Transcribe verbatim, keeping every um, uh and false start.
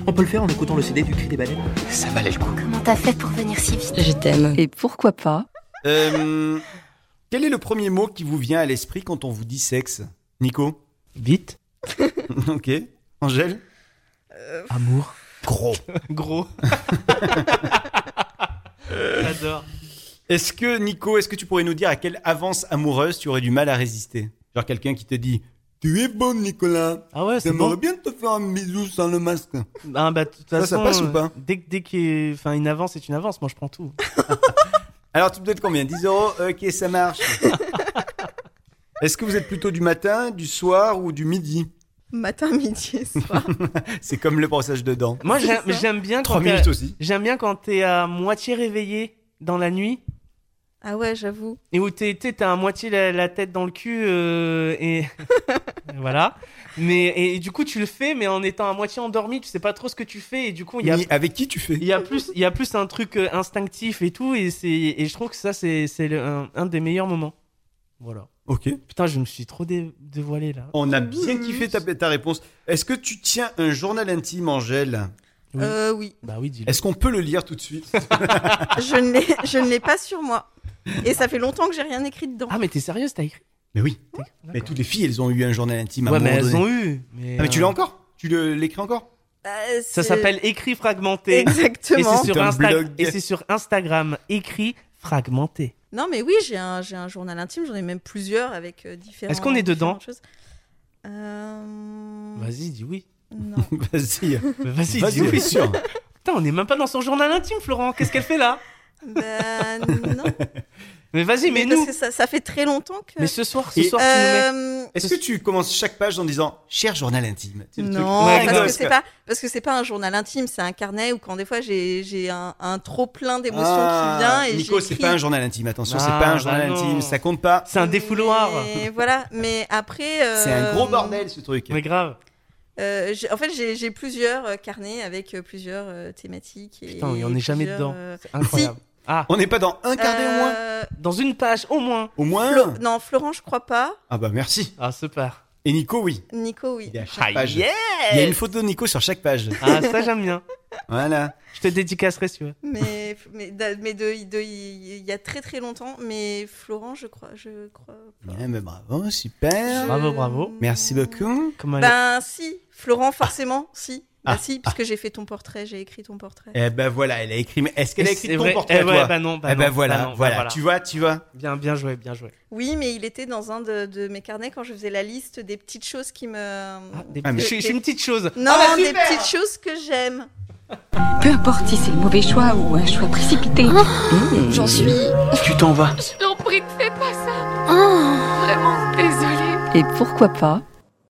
On peut le faire en écoutant le C D du Cri des baleines. Ça valait le coup. Comment t'as fait pour venir si vite ? Je t'aime. Et pourquoi pas ? Euh, quel est le premier mot qui vous vient à l'esprit quand on vous dit sexe ? Nico ? Vite. Ok. Angèle ? Euh... Amour. Gros. Gros. J'adore. Est-ce que, Nico, est-ce que tu pourrais nous dire à quelle avance amoureuse tu aurais du mal à résister ? Genre quelqu'un qui te dit « Tu es bon, Nicolas. Ah ouais, c'est J'aimerais bon. bien te faire un bisou sans le masque. » Ah bah, de toute Ça, façon, ça passe ou pas ? Dès, dès qu'il y a... enfin, une avance, c'est une avance. Moi, je prends tout. Alors, tu me donnes combien ? dix euros ? Ok, ça marche. Est-ce que vous êtes plutôt du matin, du soir ou du midi ? Matin, midi et soir. C'est comme le brossage de dents. Moi, j'aime, j'aime bien quand Trois t'es- minutes aussi. j'aime bien quand t'es à moitié réveillé dans la nuit Ah ouais, j'avoue. et où t'es, t'es, t'as à moitié la, la tête dans le cul euh, et voilà. Mais et, et du coup, tu le fais, mais en étant à moitié endormi, tu sais pas trop ce que tu fais et du coup, il y a Mais avec qui tu fais ? il y a plus, il y a plus un truc euh, instinctif et tout et c'est et je trouve que ça c'est c'est le- un, un des meilleurs moments. Voilà. Ok. Putain, je me suis trop dé- dévoilé là. On a bien kiffé ta, ta réponse. Est-ce que tu tiens un journal intime, Angèle ? Oui. Euh, oui. Bah oui, dis-le. Est-ce qu'on peut le lire tout de suite ? Je ne l'ai, je ne l'ai pas sur moi. Et ça fait longtemps que j'ai rien écrit dedans. Ah mais t'es sérieuse, t'as écrit ? Mais oui. D'accord. Mais toutes les filles, elles ont eu un journal intime à Ouais, un mais moment elles donné. ont eu. Mais, Ah, mais tu euh, l'as encore ? Tu le- l'écris encore ? Euh, Ça c'est- s'appelle Écrit fragmenté. Exactement. Et c'est sur, C'est un Insta- blog. et c'est sur Instagram, Écrit fragmenté. Non, mais oui, j'ai un, j'ai un journal intime. J'en ai même plusieurs avec euh, différents. Est-ce qu'on est dedans ? différentes choses. Euh... Vas-y, dis oui. Non. Vas-y. Mais vas-y, Vas-y, dis oui. bien sûr. Putain, on est même pas dans son journal intime, Florent. Qu'est-ce qu'elle fait là ? Ben non. Mais vas-y, mais, parce nous. que ça, ça fait très longtemps que. Mais ce soir, ce Et- soir, tu nous mets. Euh, Est-ce que tu commences chaque page en disant « Cher journal intime » C'est le truc. Non, Ouais, parce, gosse, que c'est quoi. pas, parce que c'est pas un journal intime, c'est un carnet où quand des fois j'ai, j'ai un, un trop plein d'émotions Ah, qui vient et Nico, c'est j'écris. pas un journal intime. Attention, c'est Ah, pas un bah journal non. intime. Ça compte pas. C'est un défouloir. Mais voilà, mais après. euh, C'est un gros bordel, ce truc. Mais grave. euh, j'ai- en fait, j'ai, j'ai plusieurs euh, carnets avec euh, plusieurs euh, thématiques. Et Putain, et on n'est jamais plusieurs, dedans. euh, C'est incroyable. Ah, On n'est pas dans un carnet au moins euh, dans une page, au moins. Au moins Flo- Non, Florent, je crois pas. Ah bah merci. Ah, super. Et Nico, oui. Nico, oui. Il est à chaque Ah, page. yeah Il y a une photo de Nico sur chaque page. Ah, ça, j'aime bien. Voilà. Je te dédicacerai si tu veux. Mais, mais, de, mais de, de- il y a très très longtemps. Mais Florent, je crois, je crois pas. Eh ben, bravo, super. Bravo, bravo. Merci beaucoup. Comment elle Ben si, Florent, forcément, si. Bah Ah, si, parce que j'ai fait ton portrait, j'ai écrit ton portrait. Eh ben voilà, elle a écrit. Mais est-ce qu'elle a écrit C'est ton vrai. portrait Eh à ouais, toi bah non, bah Eh ben non, voilà, bah non, bah voilà. voilà. Tu vois, tu vois. Bien, bien joué, bien joué. Oui, mais il était dans un de, de mes carnets quand je faisais la liste des petites choses qui me... Ah, des Ah, mais- petits- je, suis- je suis une petite chose. Non, Ah, bah, des super. petites choses que j'aime. Peu importe si c'est le mauvais choix ou un choix précipité. J'en suis. Tu t'en vas. Je t'en prie, ne fais pas ça. Vraiment, désolée. Et pourquoi pas